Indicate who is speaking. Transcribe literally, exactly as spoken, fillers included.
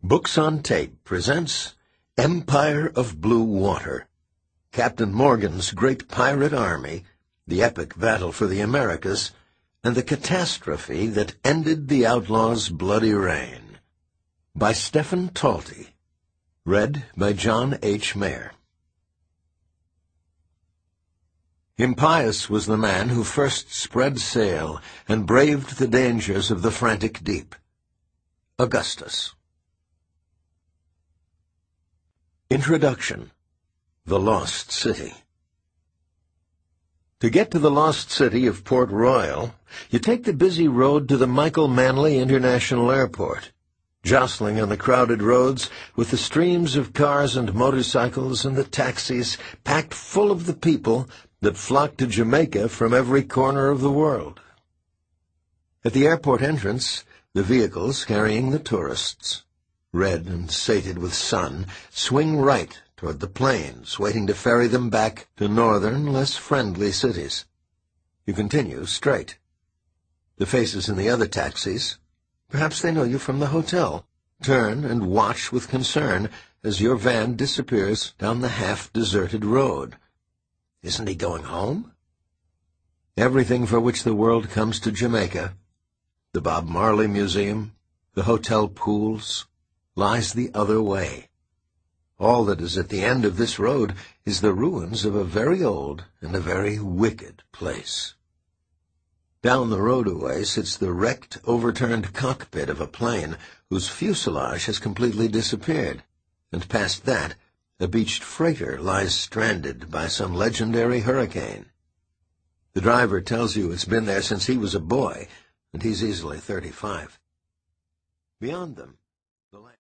Speaker 1: Books on Tape presents Empire of Blue Water, Captain Morgan's Great Pirate Army, the epic battle for the Americas, and the catastrophe that ended the outlaws' bloody reign. By Stephen Talty. Read by John H. Mayer. Impious was the man who first spread sail and braved the dangers of the frantic deep. Augustus. Introduction. The Lost City. To get to the lost city of Port Royal, you take the busy road to the Michael Manley International Airport, jostling on the crowded roads with the streams of cars and motorcycles and the taxis packed full of the people that flock to Jamaica from every corner of the world. At the airport entrance, the vehicles carrying the tourists, red and sated with sun, swing right toward the planes waiting to ferry them back to northern, less friendly cities. You continue straight. The faces in the other taxis, perhaps they know you from the hotel, turn and watch with concern as your van disappears down the half-deserted road. Isn't he going home? Everything for which the world comes to Jamaica, the Bob Marley Museum, the hotel pools, lies the other way. All that is at the end of this road is the ruins of a very old and a very wicked place. Down the road a way sits the wrecked, overturned cockpit of a plane whose fuselage has completely disappeared, and past that, a beached freighter lies stranded by some legendary hurricane. The driver tells you it's been there since he was a boy, and he's easily thirty-five. Beyond them, the land